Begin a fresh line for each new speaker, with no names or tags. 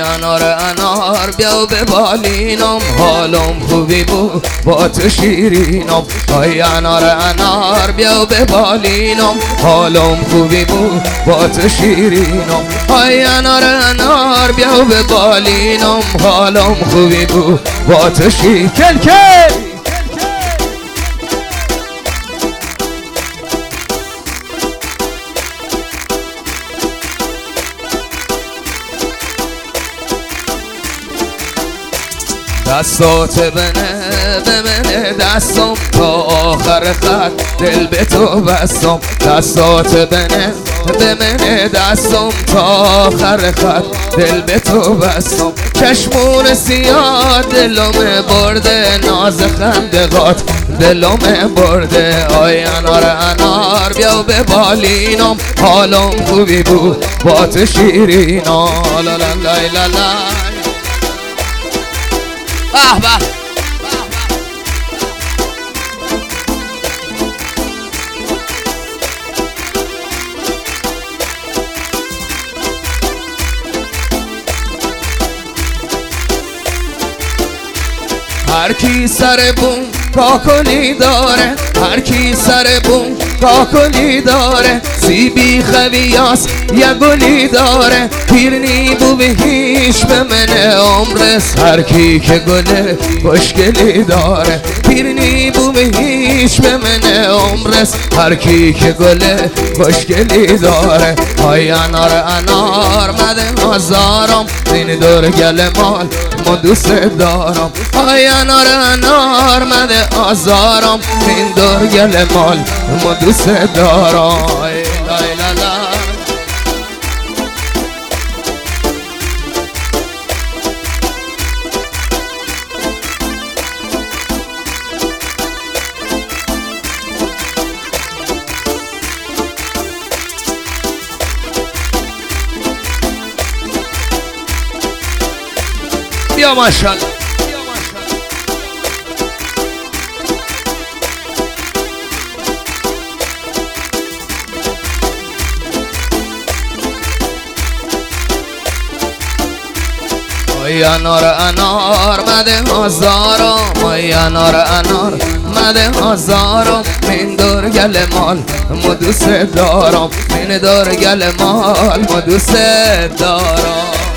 انار انار بیا به بالینم، حالم خوبی بود با تو شیرینم. های انار انار بیا به بالینم، حالم خوبی بود با تو شیرینم. های انار انار بیا به بالینم، حالم خوبی بود با تو شیرینم. کل کل دستات بمنه دستم تا آخر خط، دل به تو بستم. دستات بمنه دستم تا آخر خط، دل به تو بستم. چشمون سیاه دلم برده، ناز خندقات دلم برده. آی انار انار بیا به بالینم، حالم خوبی بود با تو شیرینم. لا لا لا لا لا به به. هر کی سر بوم کاکلی داره، هر کی سر بوم کاکلی داره. سیبی خویاس یه گلی داره، پیرنی بو به هیچ به من عمرس. هر کی که گله خوشگلی داره، پیرنی بو به هیچ به من عمرس. هر کی که گله خوشگلی داره. های انار انار مده هزارم، این دور گل مال من دوست دارم. های انار انار مده آزارم، این دور گل مال من دوست دارم. ای لا لا بیا ماشاءالله. ای انار انار مده هزارم، ای انار انار مده هزارم. من دور گل مال مو دوست دارم، من دور گل مال مو دوست دارم.